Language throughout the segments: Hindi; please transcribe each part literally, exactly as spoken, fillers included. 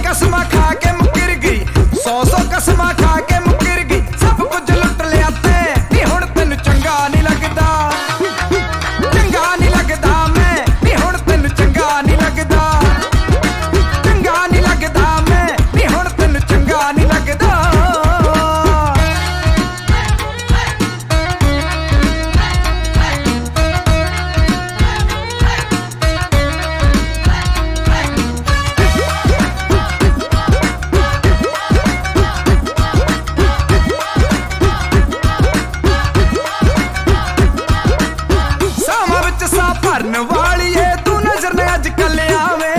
कसमा खा के मुकर गई, सौ सौ कसमा खा के मुकर गई, सब कुछ लुट लिया ते नी हुण तेन चंगा नहीं लगदा, चंगा नहीं लगदा मैं नी हुण तेन चंगा नहीं लगदा, चंगा नहीं लगदा मैं नी हुण तेन चंगा नहीं लगदा। भरन वाली है तू नजर ने अजकल आवे,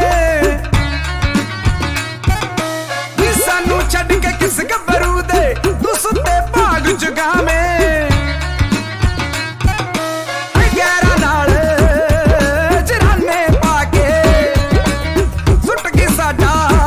सानू छड़ के किस गबरू दे तू सुते भाग जगावे, गैरा नाल जराने पाके सुट के साडा